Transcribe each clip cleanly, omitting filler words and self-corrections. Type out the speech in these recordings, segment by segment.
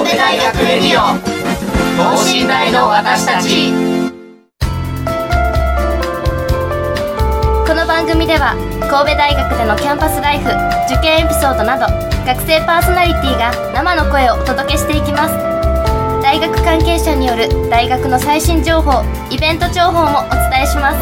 神戸大学レディオ等身大の私たち。 この番組では神戸大学でのキャンパスライフ、受験エピソードなど学生パーソナリティが生の声をお届けしていきます。大学関係者による大学の最新情報、イベント情報もお伝えします。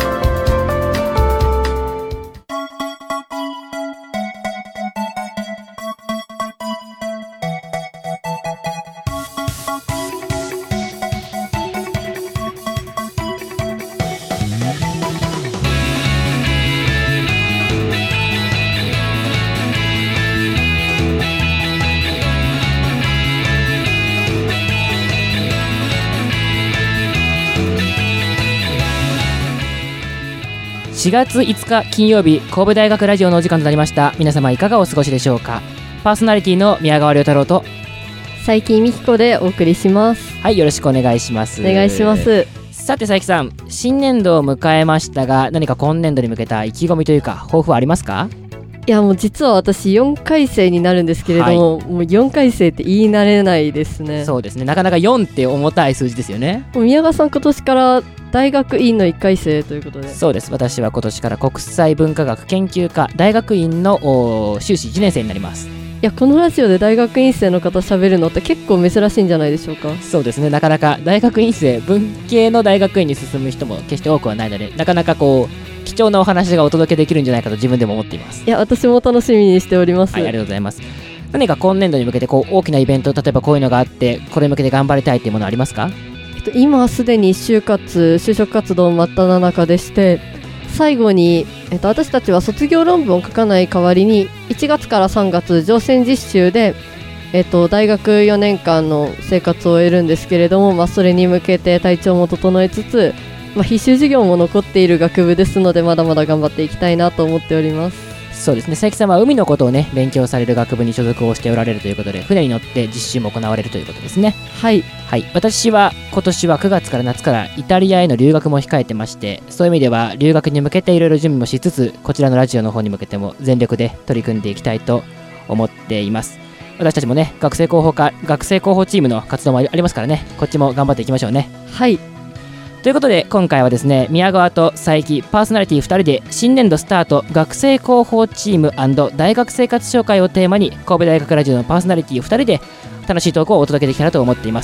4月5日金曜日、神戸大学ラジオのお時間となりました。皆様いかがお過ごしでしょうか。パーソナリティの宮川亮太郎と佐伯美希子でお送りします。 はい、よろしくお願いします。 お願いします。 さて佐伯さん、新年度を迎えましたが、何か今年度に向けた意気込みというか抱負はありますか？ いや、もう実は私4回生になるんですけれども、もう4回生って言い慣れないですね。 そうですね、なかなか4って重たい数字ですよね。 もう宮川さん今年から大学院の1回生ということで。 そうです、私は今年から国際文化学研究科大学院の修士1年生になります。 いや、このラジオで大学院生の方喋るのって結構珍しいんじゃないでしょうか。 そうですね、なかなか大学院生、文系の大学院に進む人も決して多くはないので、なかなかこう貴重なお話がお届けできるんじゃないかと自分でも思っています。 いや、私も楽しみにしております。 はい、ありがとうございます。何か今年度に向けてこう大きなイベント、例えばこういうのがあってこれに向けて頑張りたいっていうものありますか？ 今すでに就職活動真っ只中でして、最後に、私たちは卒業論文を書かない代わりに1月から3月乗船実習で、大学4年間の生活を終えるんですけれども、それに向けて体調も整えつつ、必修授業も残っている学部ですので、まだまだ頑張っていきたいなと思っております。 そうですね、佐伯さんは海のことをね勉強される学部に所属をしておられるということで、船に乗って実習も行われるということですね。 はい、 はい、私は今年は9月から夏からイタリアへの留学も控えてまして、そういう意味では留学に向けていろいろ準備もしつつ、こちらのラジオの方に向けても全力で取り組んでいきたいと思っています。私たちもね、学生広報チームの活動もありますからね、こっちも頑張っていきましょうね。 はい、 ということで今回はですね、宮川と佐伯パーソナリティ2人で新年度スタート学生広報チーム&大学生活紹介をテーマに、神戸大学ラジオのパーソナリティ2人で楽しいトークをお届けできたらと思っています。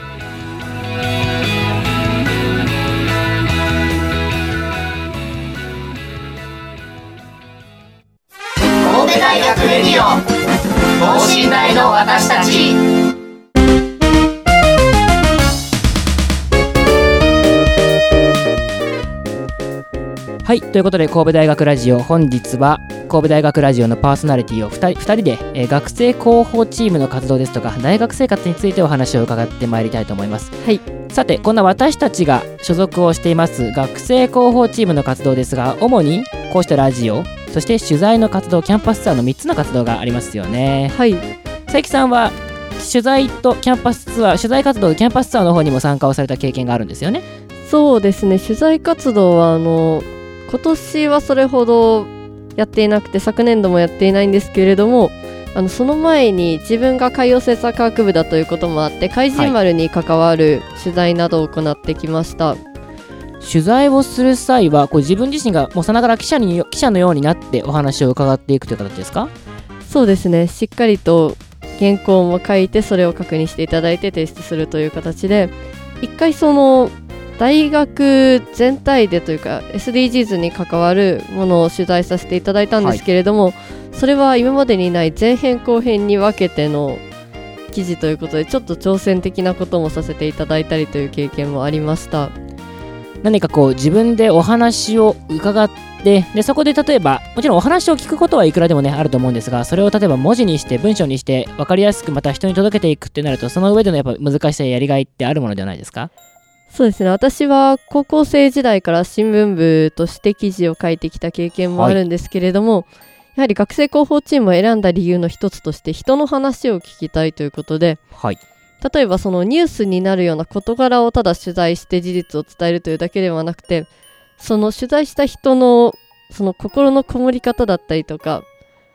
神戸大学レディオ等身大の私たち。 はい、ということで神戸大学ラジオ、本日は神戸大学ラジオのパーソナリティを2人で、学生広報チームの活動ですとか大学生活についてお話を伺ってまいりたいと思います。 はい、 さて、こんな私たちが所属をしています学生広報チームの活動ですが、主にこうしたラジオ、そして取材の活動、キャンパスツアーの3つの活動がありますよね。 はい、 佐伯さんは取材とキャンパスツアー、取材活動とキャンパスツアーの方にも参加をされた経験があるんですよね。 そうですね、取材活動は今年はそれほどやっていなくて、昨年度もやっていないんですけれども、その前に自分が海洋政策学部だということもあって、海神丸に関わる取材などを行ってきました。 取材をする際はこう自分自身がもうさながら記者のようになってお話を伺っていくという形ですか？ そうですね、しっかりと原稿も書いて、それを確認していただいて提出するという形で、一回その大学全体でというか SDGs に関わるものを取材させていただいたんですけれども、それは今までにない前編後編に分けての記事ということで、ちょっと挑戦的なこともさせていただいたりという経験もありました。 何かこう自分でお話を伺って、でそこで例えばもちろんお話を聞くことはいくらでもねあると思うんですが、それを例えば文字にして文章にして分かりやすくまた人に届けていくってなると、その上でのやっぱ難しさややりがいってあるものではないですか？ そうですね、私は高校生時代から新聞部として記事を書いてきた経験もあるんですけれども、やはり学生広報チームを選んだ理由の一つとして、人の話を聞きたいということで、例えばそのニュースになるような事柄をただ取材して事実を伝えるというだけではなくて、その取材した人のその心のこもり方だったりとか、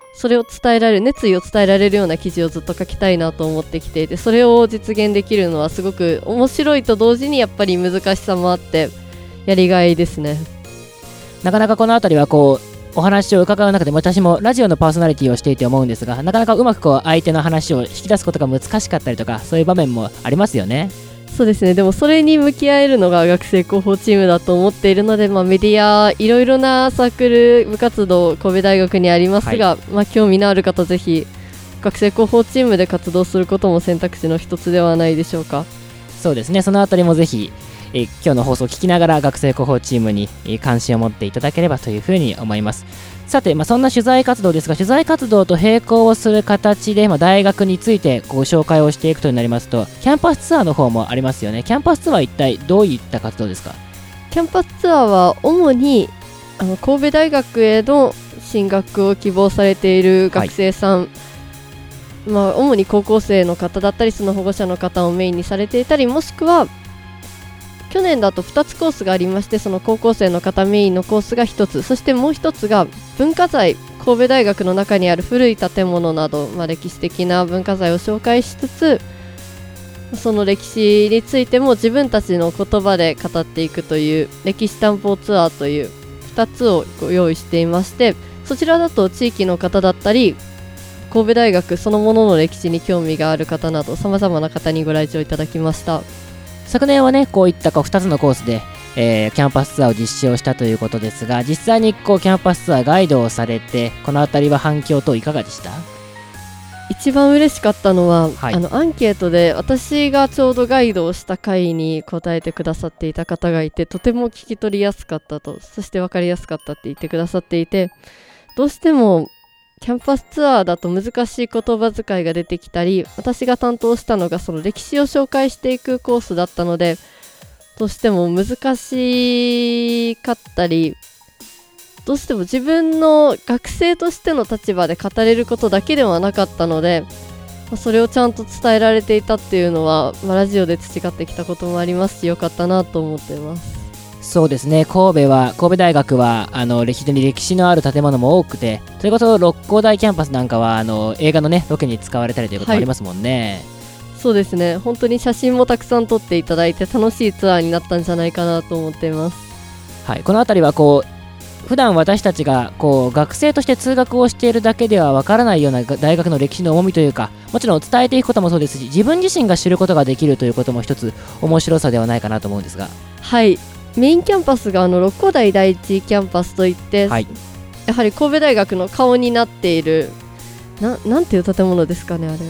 それを伝えられる、熱意を伝えられるような記事をずっと書きたいなと思ってきていて、それを実現できるのはすごく面白いと同時にやっぱり難しさもあってやりがいですね。 なかなかこのあたりはこうお話を伺う中で私もラジオのパーソナリティをしていて思うんですが、なかなかうまくこう相手の話を引き出すことが難しかったりとか、そういう場面もありますよね。 そうですね。でもそれに向き合えるのが学生広報チームだと思っているので、メディアいろいろなサークル部活動神戸大学にありますが、興味のある方ぜひ学生広報チームで活動することも選択肢の一つではないでしょうか。 そうですね、そのあたりもぜひ今日の放送を聞きながら学生広報チームに関心を持っていただければというふうに思います。さて、そんな取材活動ですが、取材活動と並行をする形で、大学についてご紹介をしていくとになりますと、キャンパスツアーの方もありますよね。キャンパスツアーは一体どういった活動ですか？ キャンパスツアーは主に神戸大学への進学を希望されている学生さん、主に高校生の方だったりその保護者の方をメインにされていたり、もしくは去年だと2つコースがありまして、その高校生の方メインのコースが1つ、そしてもう1つが文化財、神戸大学の中にある古い建物など、歴史的な文化財を紹介しつつ、その歴史についても自分たちの言葉で語っていくという歴史探訪ツアーという2つをご用意していまして、そちらだと地域の方だったり神戸大学そのものの歴史に興味がある方など様々な方にご来場いただきました。 昨年はね、こういった2つのコースで、キャンパスツアーを実施をしたということですが、実際にキャンパスツアーガイドをされて、このあたりは反響等いかがでした？ 一番嬉しかったのは、 はい、 アンケートで私がちょうどガイドをした回に答えてくださっていた方がいて、とても聞き取りやすかったと、そして分かりやすかったって言ってくださっていて、どうしてもキャンパスツアーだと難しい言葉遣いが出てきたり、私が担当したのがその歴史を紹介していくコースだったので、どうしても難しかったり、どうしても自分の学生としての立場で語れることだけではなかったので、それをちゃんと伝えられていたっていうのは、ラジオで培ってきたこともありますし、よかったなと思っています。 そうですね、神戸大学は非常に歴史のある建物も多くて、それこそ六甲大キャンパスなんかは映画のねロケに使われたりということもありますもんね。 そうですね、本当に写真もたくさん撮っていただいて楽しいツアーになったんじゃないかなと思っています。 はい、このあたりは普段私たちが学生として通学をしているだけではわからないような大学の歴史の重みというか、もちろん伝えていくこともそうですし、自分自身が知ることができるということも一つ面白さではないかなと思うんですが。はい、 メインキャンパスが六甲台第一キャンパスといって、 はい、 やはり神戸大学の顔になっているなんていう建物ですかね、あれは。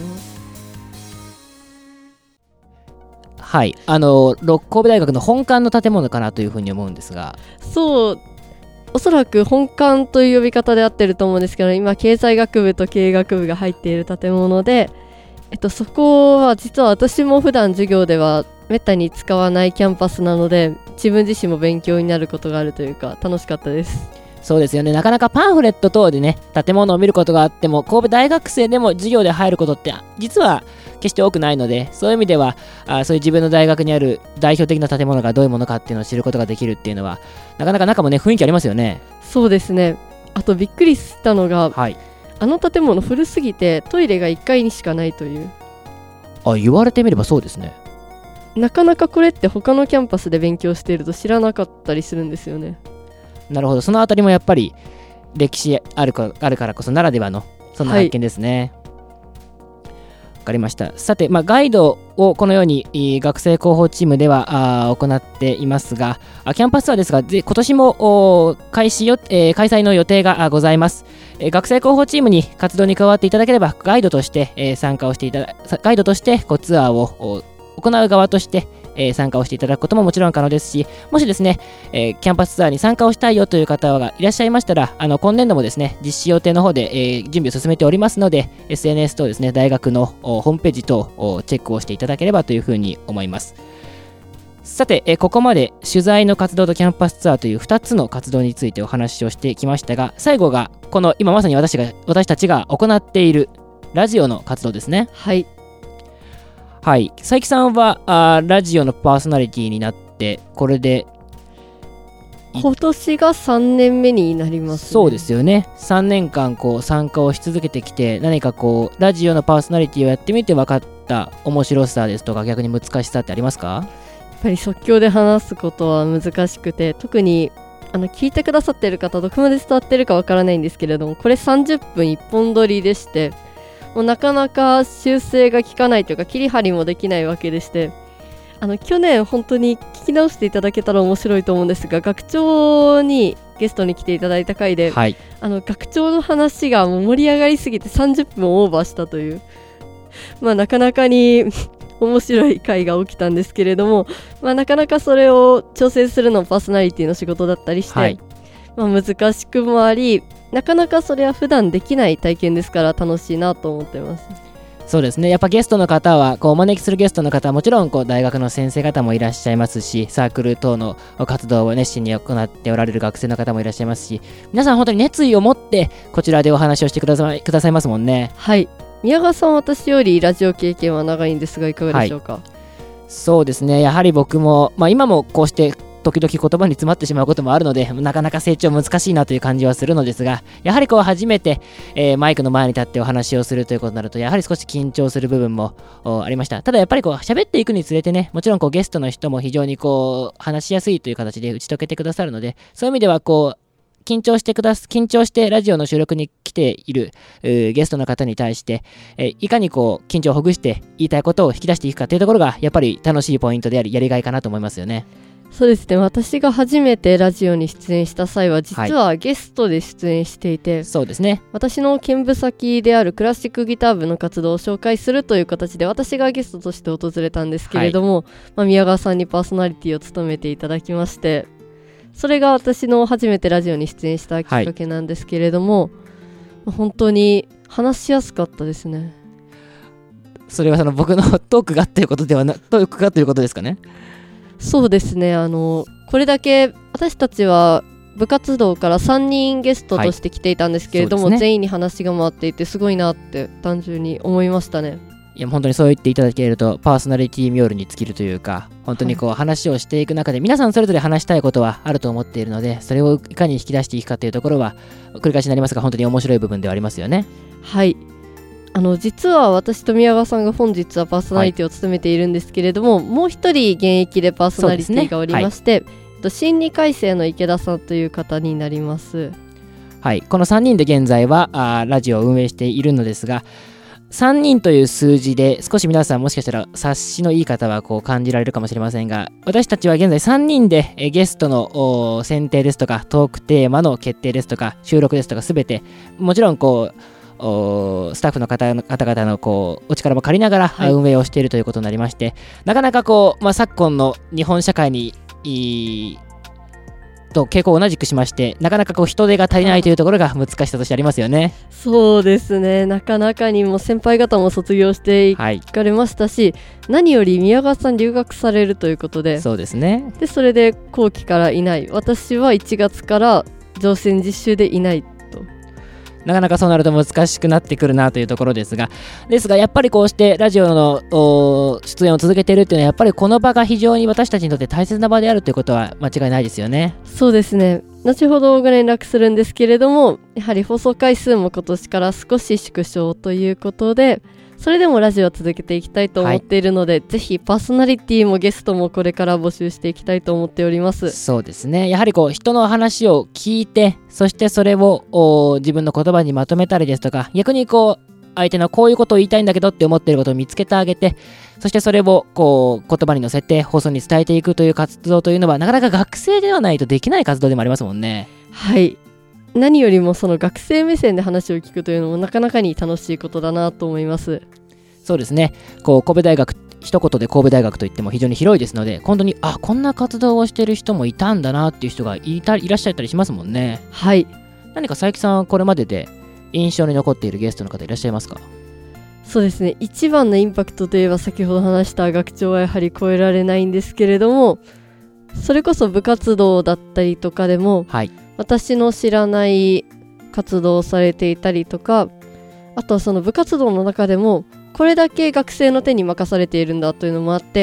はい、神戸大学の本館の建物かなというふうに思うんですが、 そう、おそらく本館という呼び方で合ってると思うんですけど、今経済学部と経営学部が入っている建物で、そこは実は私も普段授業ではめったに使わないキャンパスなので、自分自身も勉強になることがあるというか楽しかったです。 そうですよね、なかなかパンフレット等でね建物を見ることがあっても、神戸大学生でも授業で入ることって実は決して多くないので、そういう意味ではそういう自分の大学にある代表的な建物がどういうものかっていうのを知ることができるっていうのは、なかなか中もね雰囲気ありますよね。 そうですね。あとびっくりしたのが、 はい、 建物古すぎてトイレが1階にしかないという。 言われてみればそうですね。 なかなかこれって他のキャンパスで勉強していると知らなかったりするんですよね。 なるほど、そのあたりもやっぱり歴史あるからこそならではのそんな発見ですね。わかりました。さて、ガイドをこのように学生広報チームでは行っていますが、キャンパスツアーですが今年も開催の予定がございます。学生広報チームに活動に加わっていただければ、ガイドとしてガイドとしてツアーを行う側として参加をしていただくことももちろん可能ですし、もしですね、キャンパスツアーに参加をしたいよという方がいらっしゃいましたら、今年度もですね実施予定の方で、準備を進めておりますので、 SNS 等ですね、大学のホームページ等をチェックをしていただければというふうに思います。さて、ここまで取材の活動とキャンパスツアーという2つの活動についてお話をしてきましたが、最後がこの今まさに私たちが行っているラジオの活動ですね。はい、佐伯さんはラジオのパーソナリティになって、これで今年が3年目になりますね。 そうですよね。3年間こう参加をし続けてきて、何かこうラジオのパーソナリティをやってみて分かった面白さですとか逆に難しさってありますか？ やっぱり即興で話すことは難しくて、特に聞いてくださっている方どこまで伝わってるかわからないんですけれども、これ30分一本撮りでして、もうなかなか修正が効かないというか切り張りもできないわけでして、去年本当に聞き直していただけたら面白いと思うんですが、学長にゲストに来ていただいた回で、 はい、 学長の話がもう盛り上がりすぎて30分オーバーしたという、なかなかに面白い回が起きたんですけれども、なかなかそれを調整するのもパーソナリティの仕事だったりして、 はい、 難しくもあり、なかなかそれは普段できない体験ですから楽しいなと思ってます。 そうですね。やっぱゲストの方はこうお招きするゲストの方はもちろんこう大学の先生方もいらっしゃいますし、サークル等の活動を熱心に行っておられる学生の方もいらっしゃいますし、皆さん本当に熱意を持ってこちらでお話をしてくださいますもんね。 はい。宮川さんは私よりラジオ経験は長いんですがいかがでしょうか？はい、 そうですね。やはり僕も、今もこうして時々言葉に詰まってしまうこともあるので、なかなか成長難しいなという感じはするのですが、やはりこう初めて、マイクの前に立ってお話をするということになると、やはり少し緊張する部分もありました。ただやっぱりこう喋っていくにつれてね、もちろんこうゲストの人も非常にこう話しやすいという形で打ち解けてくださるので、そういう意味ではこう緊張してラジオの収録に来ているゲストの方に対して、いかにこう緊張をほぐして言いたいことを引き出していくかというところがやっぱり楽しいポイントでありやりがいかなと思いますよね。 そうですね。私が初めてラジオに出演した際は実はゲストで出演していて、はい、 そうですね。 私の兼部先であるクラシックギター部の活動を紹介するという形で私がゲストとして訪れたんですけれども、はい、宮川さんにパーソナリティを務めていただきまして、それが私の初めてラジオに出演したきっかけなんですけれども、はい、本当に話しやすかったですね。 それは僕のトークがということですかね。 そうですね。これだけ私たちは部活動から3人ゲストとして来ていたんですけれども、はい、全員に話が回っていてすごいなって単純に思いましたね。 いや本当にそう言っていただけるとパーソナリティ冥利に尽きるというか、本当にこう話をしていく中で皆さんそれぞれ話したいことはあると思っているので、それをいかに引き出していくかというところは繰り返しになりますが本当に面白い部分ではありますよね。 はい。実は私と宮川さんが本日はパーソナリティを務めているんですけれども、はい、もう一人現役でパーソナリティがおりまして、心理改正の池田さんという方になります。 はい、この3人で現在はラジオを運営しているのですが、3人という数字で少し皆さんもしかしたら察しのいい方はこう感じられるかもしれませんが、私たちは現在3人でゲストの選定ですとかトークテーマの決定ですとか収録ですとかすべてもちろんこうスタッフの方々のこうお力も借りながら運営をしているということになりまして、なかなかこう、昨今の日本社会にと傾向を同じくしまして、なかなかこう人手が足りないというところが難しさとしてありますよね。 そうですね。なかなかにも先輩方も卒業していかれましたし、何より宮川さん留学されるということで、 そうですね。 でそれで後期からいない、私は1月から乗船実習でいないと、 なかなかそうなると難しくなってくるなというところですがやっぱりこうしてラジオの出演を続けているというのはやっぱりこの場が非常に私たちにとって大切な場であるということは間違いないですよね。 そうですね。後ほどご連絡するんですけれども、やはり放送回数も今年から少し縮小ということで、それでもラジオを続けていきたいと思っているので、はい、ぜひパーソナリティもゲストもこれから募集していきたいと思っております。 そうですね。やはりこう人の話を聞いて、そしてそれを自分の言葉にまとめたりですとか、逆にこう相手のこういうことを言いたいんだけどって思っていることを見つけてあげて、そしてそれをこう言葉に乗せて放送に伝えていくという活動というのはなかなか学生ではないとできない活動でもありますもんね。 はい。何よりもその学生目線で話を聞くというのもなかなかに楽しいことだなと思います。 そうですね。こう神戸大学一言で神戸大学といっても非常に広いですので、本当にこんな活動をしている人もいたんだなっていう人がいらっしゃったりしますもんね。 はい。 何か佐伯さんこれまでで印象に残っているゲストの方いらっしゃいますか？ そうですね。一番のインパクトといえば先ほど話した学長はやはり超えられないんですけれども、それこそ部活動だったりとかでも、はい、私の知らない活動をされていたりとか、あとはその部活動の中でもこれだけ学生の手に任されているんだというのもあって、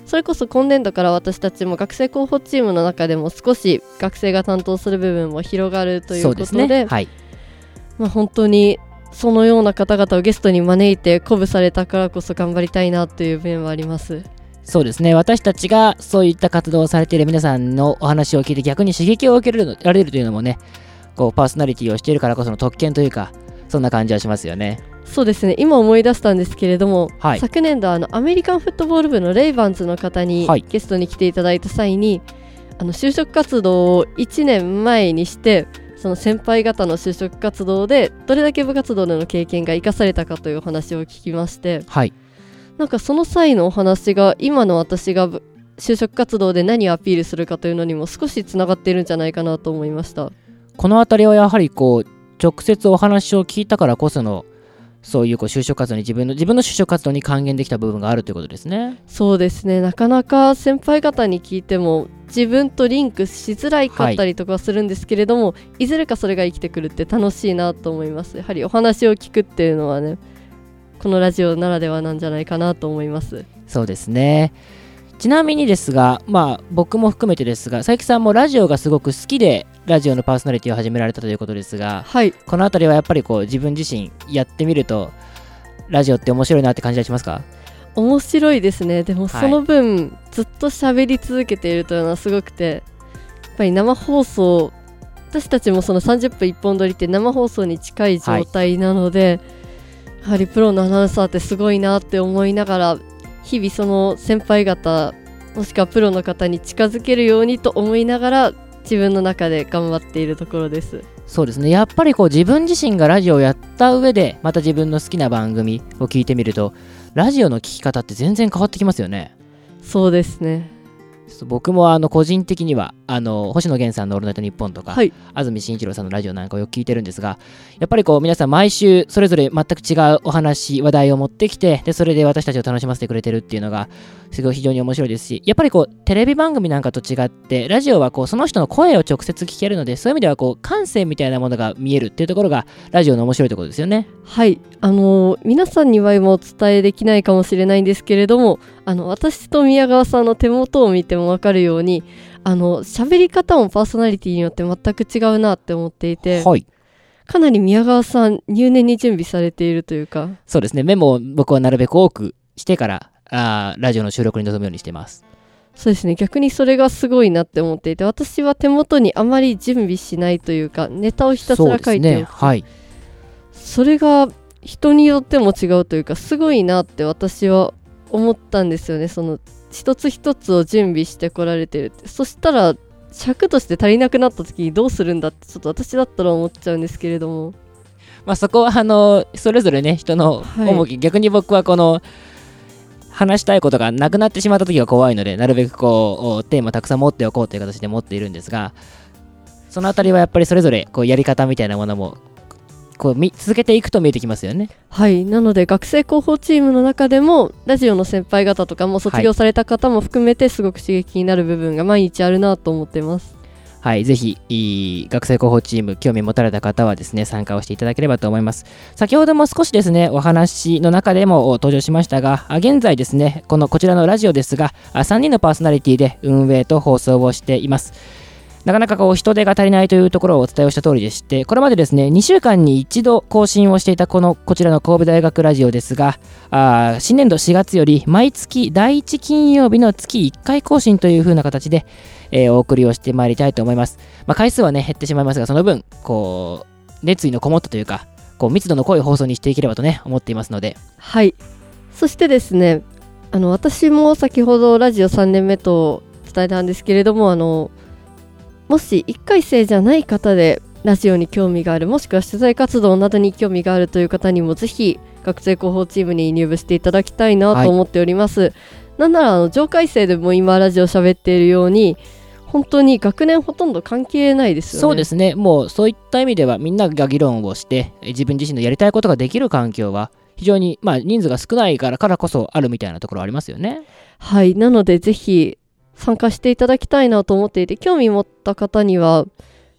それこそ今年度から私たちも学生候補チームの中でも少し学生が担当する部分も広がるということで、 そうですね、はい、 本当にそのような方々をゲストに招いて鼓舞されたからこそ頑張りたいなという面はあります。 そうですね、私たちがそういった活動をされている皆さんのお話を聞いて逆に刺激を受けられるというのもね、こうパーソナリティをしているからこその特権というか、そんな感じはしますよね。 そうですね、今思い出したんですけれども、 はい、 昨年度アメリカンフットボール部のレイバンズの方にゲストに来ていただいた際に、就職活動を1年前にしてその先輩方の就職活動でどれだけ部活動での経験が生かされたかというお話を聞きまして、 はい、 なんかその際のお話が今の私が就職活動で何をアピールするかというのにも少しつながっているんじゃないかなと思いました。 このあたりはやはりこう直接お話を聞いたからこそのそういう就職活動に自分の就職活動に還元できた部分があるということですね。 そうですね、なかなか先輩方に聞いても自分とリンクしづらいかったりとかはするんですけれども、いずれかそれが生きてくるって楽しいなと思います。やはりお話を聞くっていうのはね、このラジオならではなんじゃないかなと思います。 そうですね。ちなみにですが、僕も含めてですが、佐伯さんもラジオがすごく好きでラジオのパーソナリティを始められたということですが、 はい、 このあたりはやっぱりこう自分自身やってみるとラジオって面白いなって感じがしますか？ 面白いですね。でもその分、ずっと喋り続けているというのはすごくて、やっぱり生放送、私たちもその30分一本撮りって生放送に近い状態なので、やはりプロのアナウンサーってすごいなって思いながら、日々その先輩方もしくはプロの方に近づけるようにと思いながら自分の中で頑張っているところです。 そうですね、やっぱりこう自分自身がラジオをやった上でまた自分の好きな番組を聞いてみるとラジオの聞き方って全然変わってきますよね。 そうですね、 僕も個人的には星野源さんのオールナイトニッポンとか、 はい、 安住紳一郎さんのラジオなんかをよく聞いてるんですが、やっぱりこう皆さん毎週それぞれ全く違うお話話題を持ってきて、でそれで私たちを楽しませてくれてるっていうのがすごい非常に面白いですし、やっぱりこうテレビ番組なんかと違ってラジオはこうその人の声を直接聞けるので、そういう意味ではこう感性みたいなものが見えるっていうところがラジオの面白いところですよね。 はい、皆さんには今お伝えできないかもしれないんですけれども、私と宮川さんの手元を見ても分かるように喋り方もパーソナリティによって全く違うなって思っていて、 はい、 かなり宮川さん入念に準備されているというか。 そうですね、メモを僕はなるべく多くしてからラジオの収録に臨むようにしてます。 そうですね、逆にそれがすごいなって思っていて、私は手元にあまり準備しないというかネタをひたすら書いておく。 そうですね、はい、 それが人によっても違うというかすごいなって私は思ったんですよね。その一つ一つを準備してこられてるって。そしたら尺として足りなくなった時にどうするんだってちょっと私だったら思っちゃうんですけれども、 そこはそれぞれね人の重き、逆に僕はこの話したいことがなくなってしまった時が怖いので、なるべくこうテーマたくさん持っておこうという形で持っているんですが、そのあたりはやっぱりそれぞれこうやり方みたいなものもこう続けていくと見えてきますよね。 はい、なので学生広報チームの中でもラジオの先輩方とかも卒業された方も含めてすごく刺激になる部分が毎日あるなと思ってます。 はい、ぜひ学生広報チーム興味持たれた方はですね参加をしていただければと思います。先ほども少しですねお話の中でも登場しましたが、現在ですねこちらのラジオですが3人のパーソナリティで運営と放送をしています。なかなかこう人手が足りないというところをお伝えをした通りでして、これまでですね2週間に1度更新をしていたこちらの神戸大学ラジオですが、新年度4月より毎月第1金曜日の月1回更新という風な形で、お送りをしてまいりたいと思います。回数はね減ってしまいますが、その分こう熱意のこもったというかこう密度の濃い放送にしていければとね思っていますので。 はい、そしてですね私も先ほどラジオ3年目と伝えたんですけれどももし1回生じゃない方でラジオに興味がある、もしくは取材活動などに興味があるという方にもぜひ学生広報チームに入部していただきたいなと思っております。はい、なんなら上階生でも今ラジオ喋っているように本当に学年ほとんど関係ないですよね。 そうですね、もうそういった意味ではみんなが議論をして自分自身のやりたいことができる環境は非常に人数が少ないからこそあるみたいなところありますよね。 はい、なのでぜひ参加していただきたいなと思っていて、興味持った方には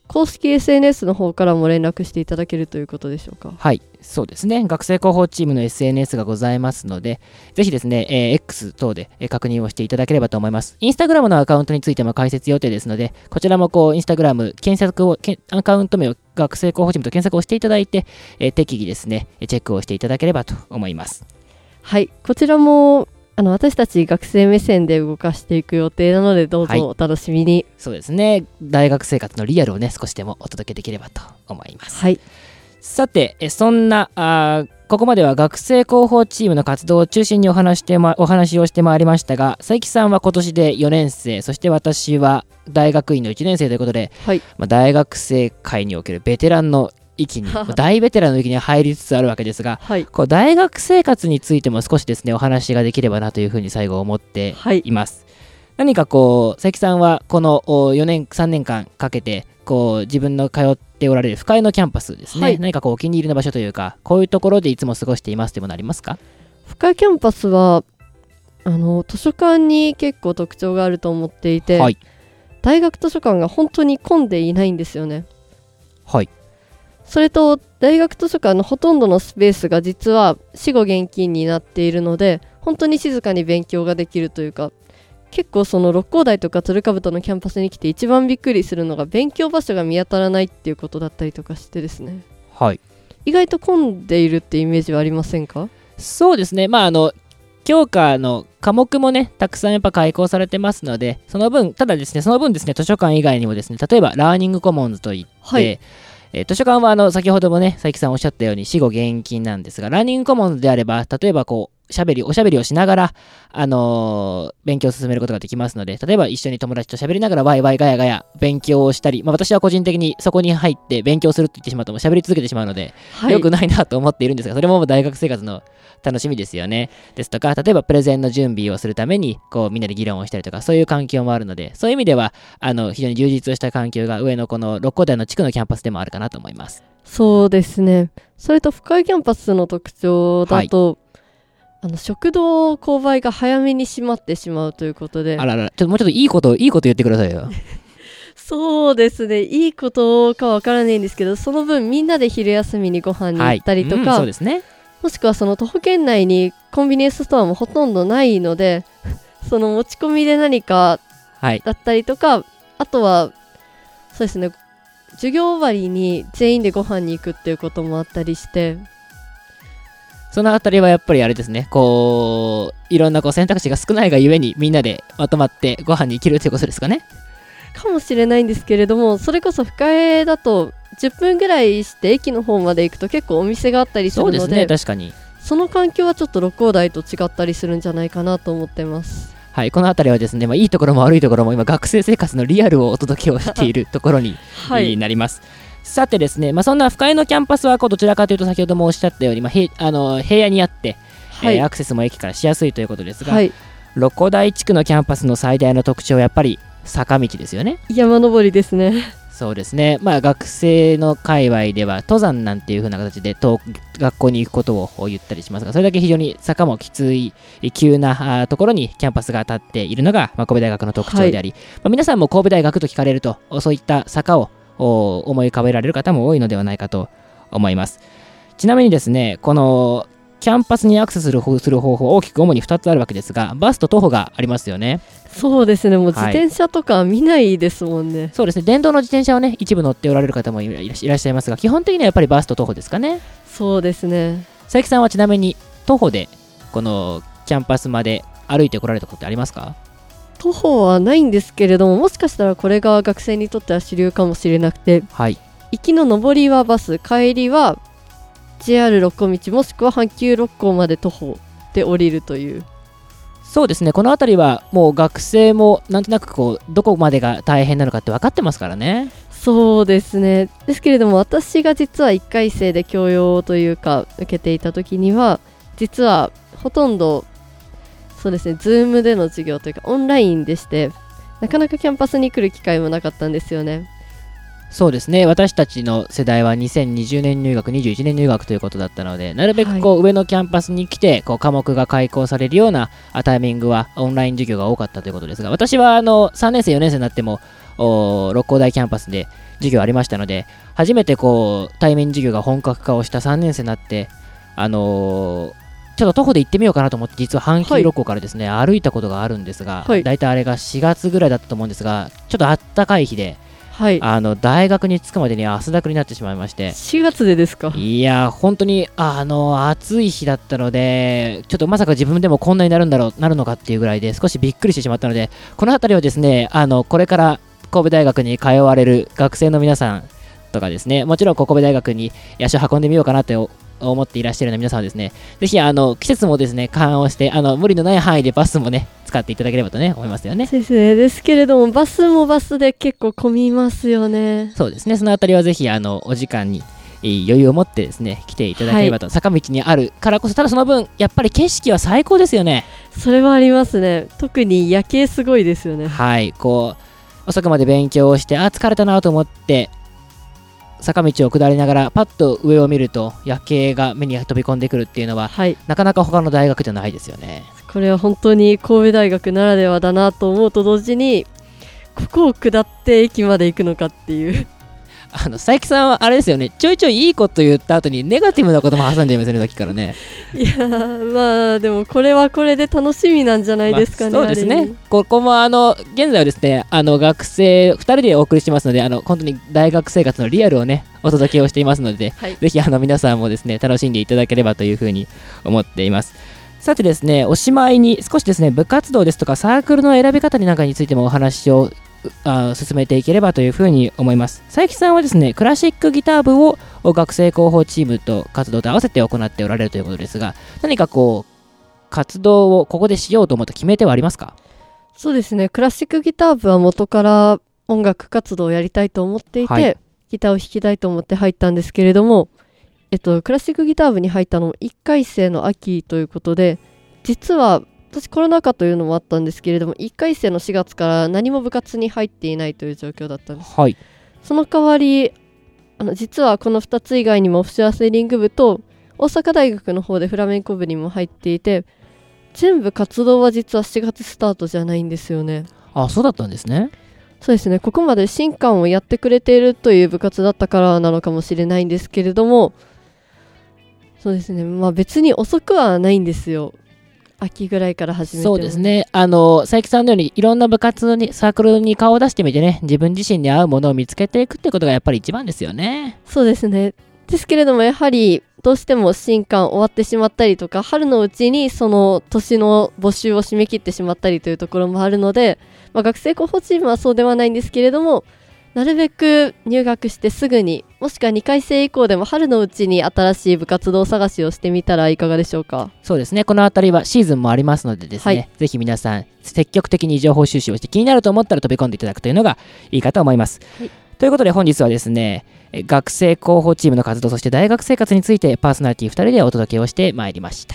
公式 SNS の方からも連絡していただけるということでしょうか。 はい、そうですね。学生広報チームの SNS がございますので、ぜひですね、X 等で確認をしていただければと思います。インスタグラムのアカウントについても開設予定ですので、こちらもインスタグラムアカウント名を学生広報チームと検索をしていただいて、適宜ですね、チェックをしていただければと思います。 はい、こちらも私たち学生目線で動かしていく予定なので、どうぞお楽しみに。はい、 そうですね。大学生活のリアルをね、少しでもお届けできればと思います。 はい。 さて、そんなここまでは学生広報チームの活動を中心にお話をしてまいりましたが、佐伯さんは今年で4年生、そして私は大学院の1年生ということで、はい、大学生界におけるベテランの域に大ベテランの域に入りつつあるわけですが、はい、大学生活についても少しですねお話ができればなというふうに最後思っています。はい、何か佐伯さんはこの3年間かけて自分の通っておられる深谷のキャンパスですね、はい、何かお気に入りの場所というか、こういうところでいつも過ごしていますというものありますか？ 深谷キャンパスは図書館に結構特徴があると思っていて、はい、大学図書館が本当に混んでいないんですよね。はい。それと大学図書館のほとんどのスペースが実は私語厳禁になっているので、本当に静かに勉強ができるというか、結構六甲台とか鶴ヶ太のキャンパスに来て一番びっくりするのが勉強場所が見当たらないっていうことだったりとかしてですね、はい、意外と混んでいるってイメージはありませんか？そうですね。教科の科目もねたくさんやっぱ開講されてますので、その分ですね図書館以外にもですね、例えばラーニングコモンズといって、はい、図書館は先ほどもね佐伯さんおっしゃったように私語厳禁なんですが、ラーニングコモンズであれば例えばおしゃべりをしながら、勉強を進めることができますので、例えば一緒に友達と喋りながらワイワイガヤガヤ勉強をしたり、私は個人的にそこに入って勉強するって言ってしまうと喋り続けてしまうので、はい、良くないなと思っているんですが、それも大学生活の楽しみですよね。ですとか、例えばプレゼンの準備をするためにみんなで議論をしたりとか、そういう環境もあるので、そういう意味では非常に充実した環境が上のこの六甲台の地区のキャンパスでもあるかなと思います。そうですね。それと深谷キャンパスの特徴だと、はい、食堂購買が早めに閉まってしまうということで、もうちょっといいこと言ってくださいよ。そうですね、いいことかわからないんですけど、その分みんなで昼休みにご飯に行ったりとか、はい、そうですね、もしくは徒歩圏内にコンビニエンスストアもほとんどないので、持ち込みで何かだったりとか、はい、あとはそうですね、授業終わりに全員でご飯に行くっていうこともあったりして、そのあたりはやっぱりあれですね、いろんな選択肢が少ないがゆえにみんなでまとまってご飯に行けるということですかね。かもしれないんですけれども、それこそ深谷だと10分ぐらいして駅の方まで行くと結構お店があったりするので、そうですね、確かにその環境はちょっと六甲台と違ったりするんじゃないかなと思ってます。はい、このあたりはですね、いいところも悪いところも今学生生活のリアルをお届けをしているところに、はい、なります。さてですね、そんな深谷のキャンパスはどちらかというと先ほどもおっしゃったように、平野にあって、はい、アクセスも駅からしやすいということですが、はい、六甲台地区のキャンパスの最大の特徴はやっぱり坂道ですよね。山登りですね。そうですね、学生の界隈では登山なんていう風な形で学校に行くことを言ったりしますが、それだけ非常に坂もきつい急なところにキャンパスが立っているのが、神戸大学の特徴であり、はい、皆さんも神戸大学と聞かれるとそういった坂を思い浮かべられる方も多いのではないかと思います。ちなみにですね、このキャンパスにアクセスする方法大きく主に2つあるわけですが、バスと徒歩がありますよね。そうですね、もう自転車とか見ないですもんね。はい、そうですね、電動の自転車をね一部乗っておられる方もいらっしゃいますが、基本的にはやっぱりバスと徒歩ですかね。そうですね。佐伯さんはちなみに徒歩でこのキャンパスまで歩いてこられたことってありますか？徒歩はないんですけれども、もしかしたらこれが学生にとっては主流かもしれなくて、はい、行きの上りはバス、帰りは JR 六甲道もしくは阪急六甲まで徒歩で降りるという。そうですね、この辺りはもう学生もなんとなくどこまでが大変なのかって分かってますからね。そうですね。ですけれども、私が実は1回生で教養というか受けていた時には、実はほとんどそうですね、Zoom での授業というかオンラインでして、なかなかキャンパスに来る機会もなかったんですよね。 そうですね、私たちの世代は2020年入学21年入学ということだったので、なるべくこう上のキャンパスに来てこう科目が開講されるようなタイミングはオンライン授業が多かったということですが、私は3年生4年生になっても六甲台キャンパスで授業ありましたので、初めてこう対面授業が本格化をした3年生になって、ちょっと徒歩で行ってみようかなと思って、実は阪急六甲からですね、歩いたことがあるんですが、だいたいあれが4月ぐらいだったと思うんですが、ちょっとあったかい日で、大学に着くまでに汗だくになってしまいまして。 4月でですか？ いや本当に暑い日だったので、ちょっとまさか自分でもこんなになるのかっていうぐらいで少しびっくりしてしまったので、この辺りはですね、これから神戸大学に通われる学生の皆さんとかですね、もちろん神戸大学に足を運んでみようかなって思っていらっしゃるような皆さんはですね、ぜひ季節もですね緩和して無理のない範囲でバスもね使っていただければとね思いますよね。 ですね。ですけれどもバスもバスで結構混みますよね。 そうですね、そのあたりはぜひお時間に余裕を持ってですね来ていただければと、坂道にあるからこそ、ただその分やっぱり景色は最高ですよね。 それはありますね。特に夜景すごいですよね。 はい、こう遅くまで勉強をして疲れたなと思って坂道を下りながらパッと上を見ると夜景が目に飛び込んでくるっていうのは、なかなか他の大学じゃないですよね。 これは本当に神戸大学ならではだなと思うと同時に、ここを下って駅まで行くのかっていう佐伯さんはあれですよね、ちょいちょいいいこと言った後にネガティブなことも挟んじゃいますね、さっきからね。 いやまあでもこれはこれで楽しみなんじゃないですかね。 そうですね。ここも現在はですね学生2人でお送りしてますので、本当に大学生活のリアルをねお届けをしていますので、ぜひ皆さんもですね楽しんでいただければというふうに思っています。さてですね、おしまいに少しですね部活動ですとかサークルの選び方なんかについてもお話を進めていければというふうに思います。佐伯さんはですねクラシックギター部を学生広報チームと活動と合わせて行っておられるということですが、何かこう活動をここでしようと思った決め手はありますか？ そうですね、クラシックギター部は元から音楽活動をやりたいと思っていて、ギターを弾きたいと思って入ったんですけれども、クラシックギター部に入ったのも1回生の秋ということで、実は私コロナ禍というのもあったんですけれども、1回生の4月から何も部活に入っていないという状況だったんです。その代わり実はこの2つ以外にもオフショアセーリング部と大阪大学の方でフラメンコ部にも入っていて、全部活動は実は4月スタートじゃないんですよね。 そうだったんですね。 そうですね、ここまで新歓をやってくれているという部活だったからなのかもしれないんですけれども、そうですね、別に遅くはないんですよ。秋ぐらいから始めても。そうですね、 佐伯さんのようにいろんな部活にサークルに顔を出してみてね、自分自身に合うものを見つけていくってことがやっぱり一番ですよね。 そうですね。ですけれどもやはりどうしても新歓終わってしまったりとか、春のうちにその年の募集を締め切ってしまったりというところもあるので、学生候補チームはそうではないんですけれども、なるべく入学してすぐに、もしくは2回生以降でも春のうちに新しい部活動探しをしてみたらいかがでしょうか。 そうですね、このあたりはシーズンもありますのでですね、ぜひ皆さん積極的に情報収集をして気になると思ったら飛び込んでいただくというのがいいかと思います。ということで本日はですね、学生広報チームの活動、そして大学生活についてパーソナリティ2人でお届けをしてまいりました。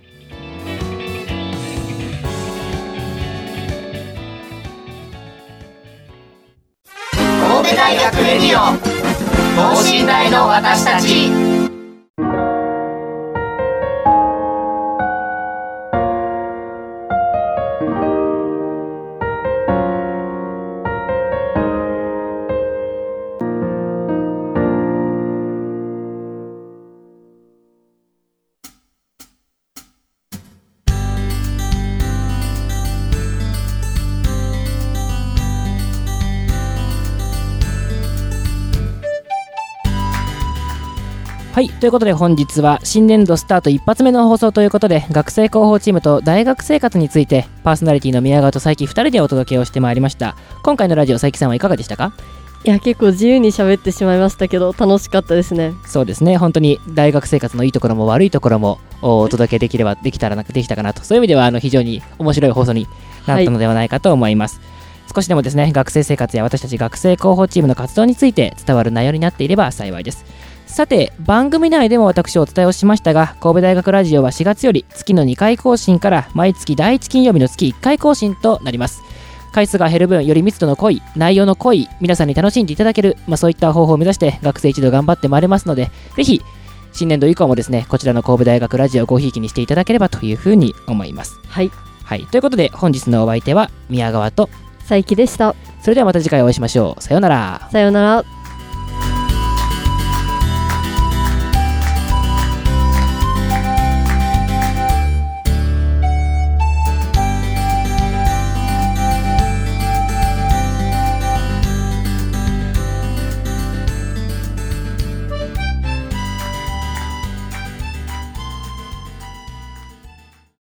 神戸大学レディオ等身大の私たち。 はい、ということで本日は新年度スタート一発目の放送ということで、学生広報チームと大学生活についてパーソナリティの宮川と佐伯2人でお届けをしてまいりました。今回のラジオ、佐伯さんはいかがでしたか？ いや、結構自由に喋ってしまいましたけど楽しかったですね。 そうですね、本当に大学生活のいいところも悪いところもお届けできたかなと、そういう意味では非常に面白い放送になったのではないかと思います。少しでもですね、学生生活や私たち学生広報チームの活動について伝わる内容になっていれば幸いです。さて、番組内でも私お伝えをしましたが、神戸大学ラジオは4月より月の2回更新から毎月第1金曜日の月1回更新となります。 回数が減る分より密度の濃い内容の濃い皆さんに楽しんでいただける、そういった方法を目指して学生一同頑張ってまいりますので、ぜひ新年度以降もですねこちらの神戸大学ラジオをごひいきにしていただければというふうに思います。 はい、 はい、ということで本日のお相手は宮川と佐伯でした。 それではまた次回お会いしましょう。さようなら。 さようなら。